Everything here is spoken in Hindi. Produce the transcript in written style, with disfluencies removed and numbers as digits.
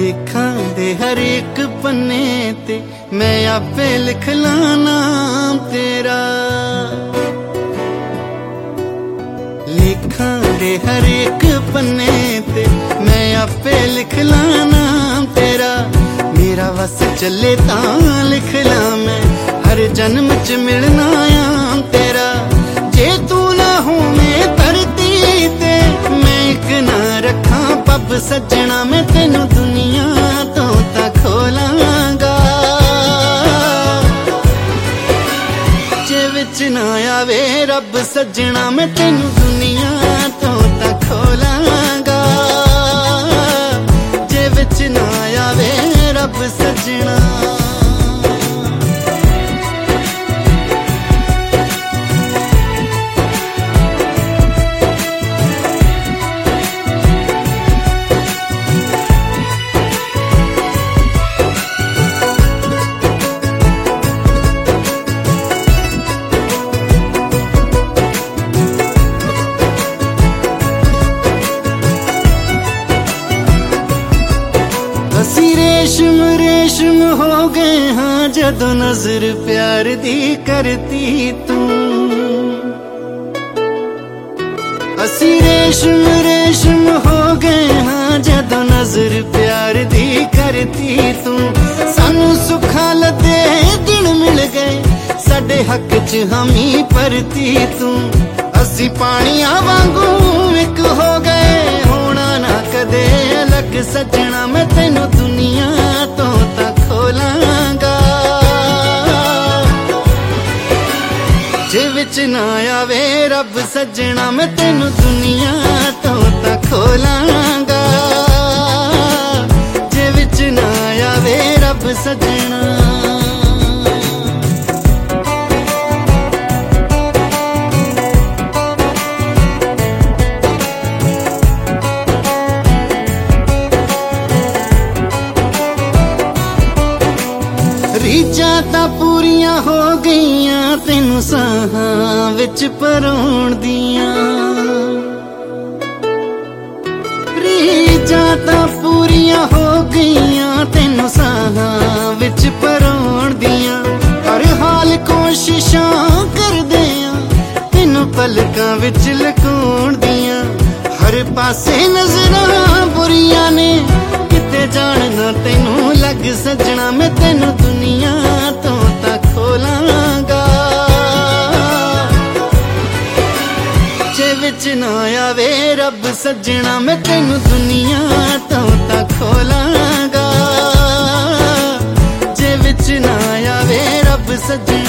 लेखां दे हर एक पन्ने ते मैं आपे लिख ला नाम तेरा। लेखां दे हर एक पन्ने ते मैं आपे लिख ला नाम तेरा। मेरा वस चले तां लिख ला मैं हर जन्म च मिलना आम तेरा। जे तू ना हो मैं धरती ते मैं एक ना रखा पब सजना। मैं तेनू दुनिया तो ता खोलांगा जे विच ना आवे रब सजना। मैं तेनू दुनिया तो ता खोलांगा जे विच ना आवे रब सजना। असी रेशम रेशम हो गए हाँ जदों नजर प्यार दी करती तू। असी रेशम रेशम हो गए हाँ जदों नजर प्यार दी करती तू। सानू सुखा लदे दिन मिल गए साडे हक च हामी परती तू। असी पानिया वांगू एक हो गए होना ना कदे अलग सजना। मैं तेनू दुनिया तो ता खोलांगा जे विच ना आवे रब सजना। मैं तेनू दुनिया तो ता खोलांगा जे विच ना आवे रब सजना। रीझां तां पूरियां हो गईयां तेनू साहां विच परोण दियां। रीझां तां पूरियां हो गईयां तेनू साहां विच परोण दियां। हर हाल कोशिशां करदे आं तेनू पलकां विच लकोण दियां। हर पासे नजरां बुरियां ने किते जाण ना तेनू लग सजना। मैं तेनू दुनिया तो ता खोलांगा जे विच ना आवे रब सजना। मैं तेनू दुनिया तो ता खोलांगा जे विच ना आवे रब सजना।